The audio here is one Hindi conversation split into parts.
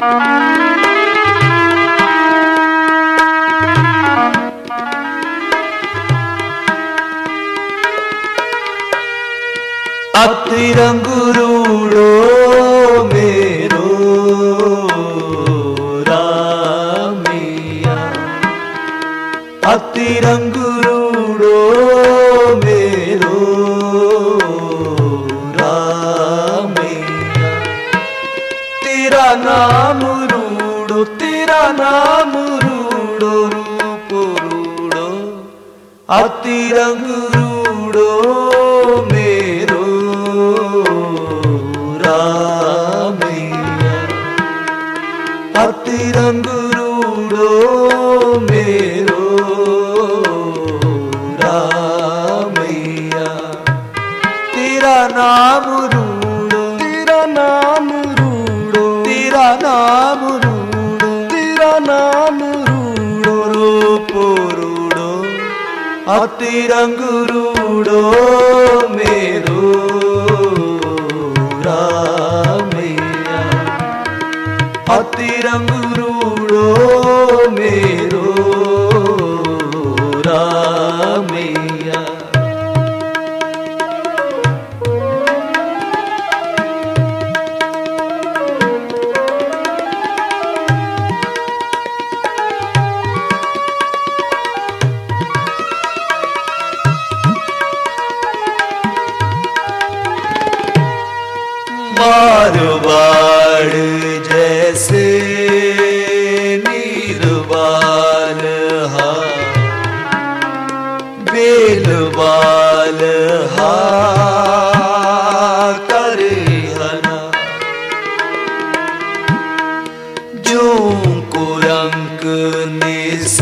अतिरंगुरूड़ो मेरो रामिया, अतिरंगुरूड़ो मेरो रामिया, तेरा नाम रूड़ो, तेरा नाम रूड़ो, रूप रूड़ो, अतिरंगुरूड़ो मेरो रामिया, अतिरंगुरूड़ो मेरो रामिया, तेरा नाम रूड़ो, तेरा नाम रूड़ो, तेरा नाम रूड़ो, तेरा नाम रूड़ो, रूप रूड़ो, अतिरंगुरूड़ो मेरो रामिया, अतिरंगुरूड़ो मेरो रामिया। मारवाड़ जैसे नीरवाल हा, बेलवाल हा करे हना, जो को रंग निस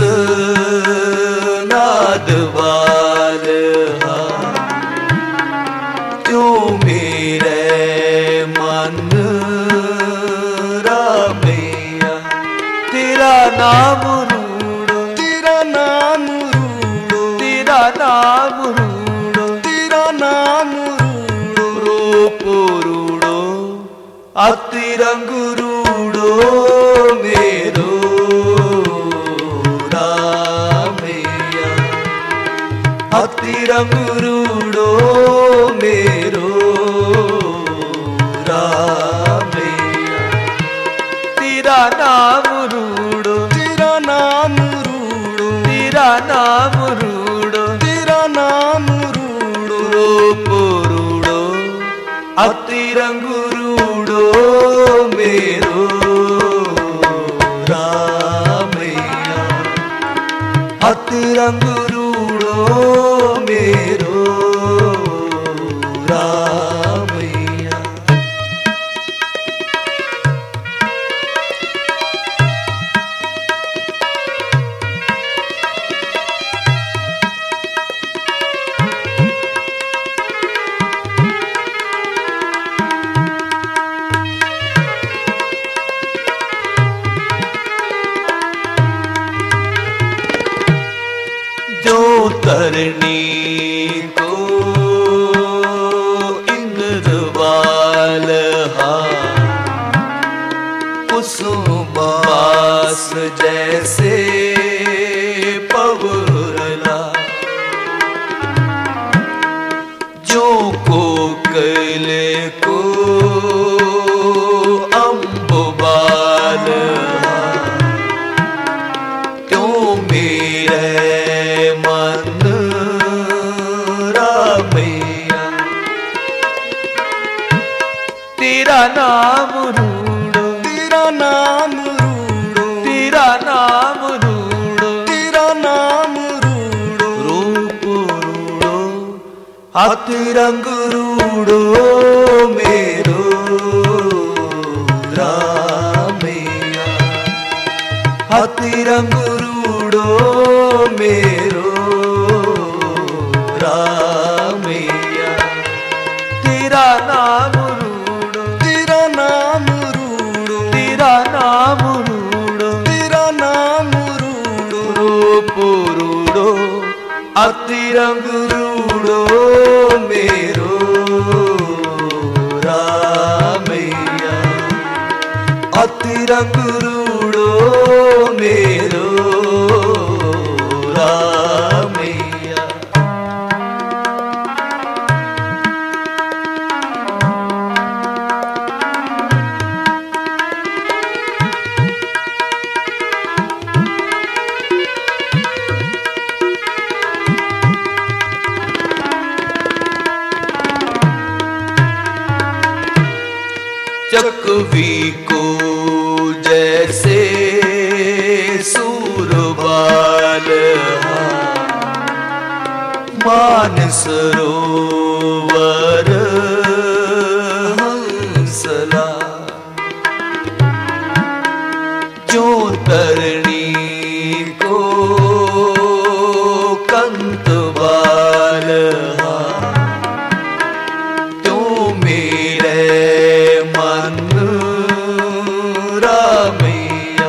नादवाल हा, जो मेरे मन रामिया, तेरा नाम रूड़ो, तेरा नाम रूड़ो, तेरा नाम रूड़ो, तेरा नाम रूड़ो, रूप रूड़ो, अतिरंगुरूड़ो मेरो रामिया, अतिरंगुरूड़ो मेरो रामिया, तेरा नाम रूड़ो, तेरा नाम रूड़ो, तेरा नाम रूड़ो, तेरा नाम रूड़ो, रूप रूड़ो, अतिरंगुरूड़ो मेरो रामिया, अतिरंगुरूड़ो मेरो रामिया। जो तरनी को इंद्रवाल हा, कुसुमास जैसे पवरला, जो कोकिल को अम्बुबाल हा, क्यों मेरे मन रामिया, तेरा नाम रूड़ो, तेरा नाम रूड़ो, तेरा नाम रूड़ो, तेरा नाम रूड़ो, रूप रूड़ो, अतिरंगुरूड़ो मेरो रामिया, अतिरंगुरूड़ो मेरो रामिया, तेरा नाम रूड़ो, तेरा नाम रूड़ो, तेरा नाम रूड़ो, तेरा नाम रूड़ो, रूप रूड़ो, अतिरंगुरूड़ो मेरो रामिया, अतिरंग चकवी को जैसे सूरबाल मानसरोवर हंसला जो तरणी को कंतबाल तो मेरे मन रामैया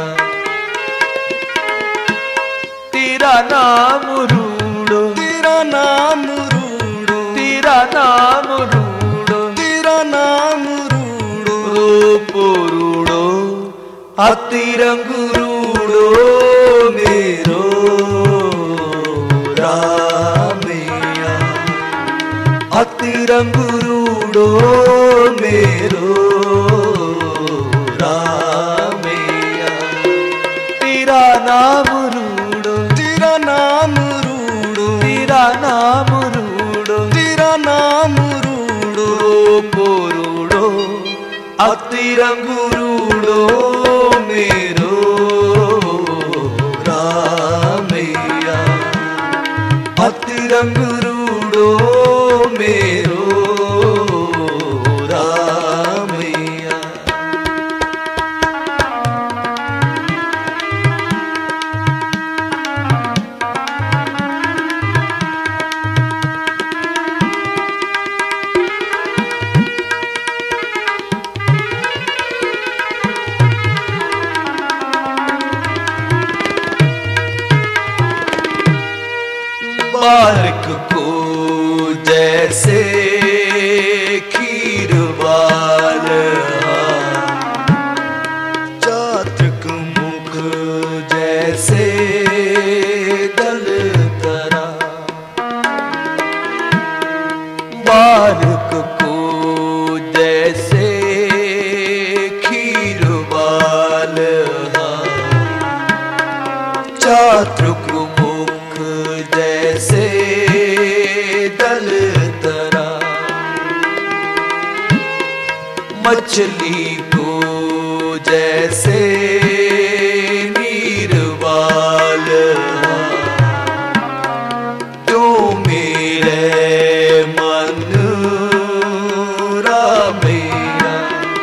तेरा नाम रूड़ो तेरा नाम रूड़ो तेरा नाम रूड़ो तेरा नाम रूड़ो रूप रूड़ो अतिरंग रूड़ो मेरो रामैया अतिरंग रूड़ो मेरो रामैया तेरा नाम रूड़ो तेरा नाम रूड़ो तेरा नाम रूड़ो तेरा नाम रूड़ो रूप रूड़ो अतिरंग रूड़ो मेरो रामैया अतिरंग रूड़ो मेरो रामैया बालक को जैसे खीरवाल चातक मुख जैसे दलतरा बालक को जैसे खीरवाल चातक मुख जैसे दलतरा मछली को जैसे नीरवाल तो मेरे मन रामैया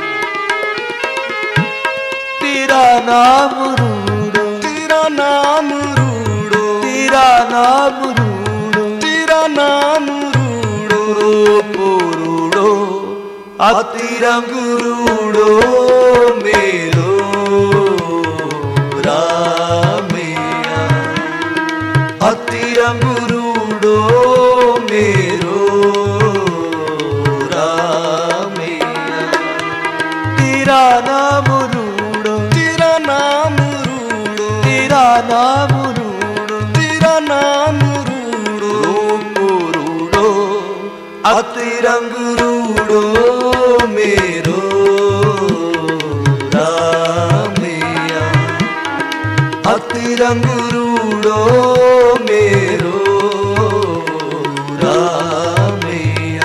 तेरा नाम रूड़ो तेरा नाम रूड़ो तेरा नाम रूड़ो तेरा नाम रूड़ो रूप रूड़ो अतिरंग रूड़ो मेरो रामैया अतिरंग रूड़ो मेरो रामैया तेरा नाम रूड़ो तेरा नाम रूड़ो तेरा नाम रूड़ो तेरा नाम रूड़ो रूप रूड़ो अतिरंग रूड़ो मेरो रामैया अतिरंग रूड़ो मेरो रामैया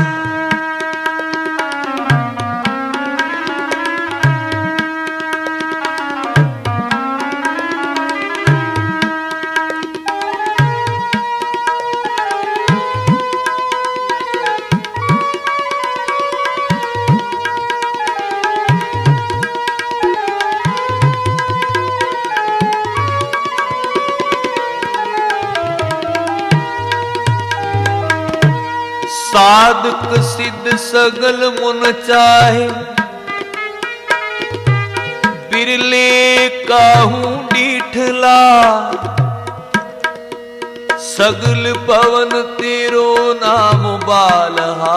साधक सिद्ध सगल मुन चाहे बिरले काहू डीठला सगल पवन तेरो नाम बालहा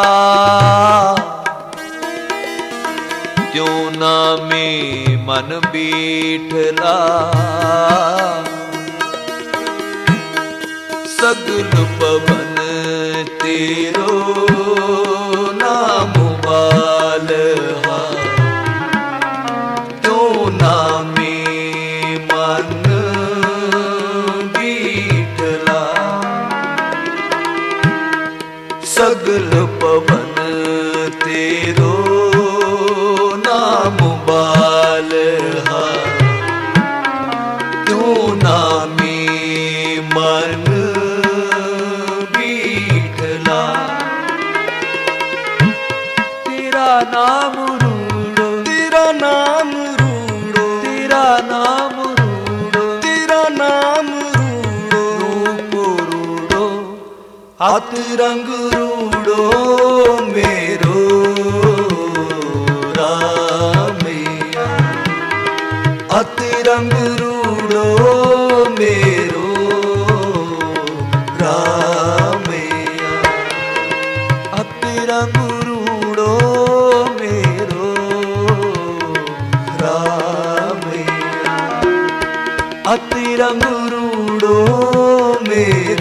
त्यों नामे मन बीठला सगल पवन तेरो नाम बालहा त्यों नामे मन बीठला सगल पवन तेरो तेरा नाम रूड़ो, तेरा नाम रूड़ो, तेरा नाम रूड़ो, तेरा नाम रूड़ो, रूप रूड़ो, अत रंग रूड़ो मेरो रामैया, अत रंग रूड़ो मेरो रामैया, अत रंग रूड़ो मेरो रामैया, अत रंग रूड़ो मेरो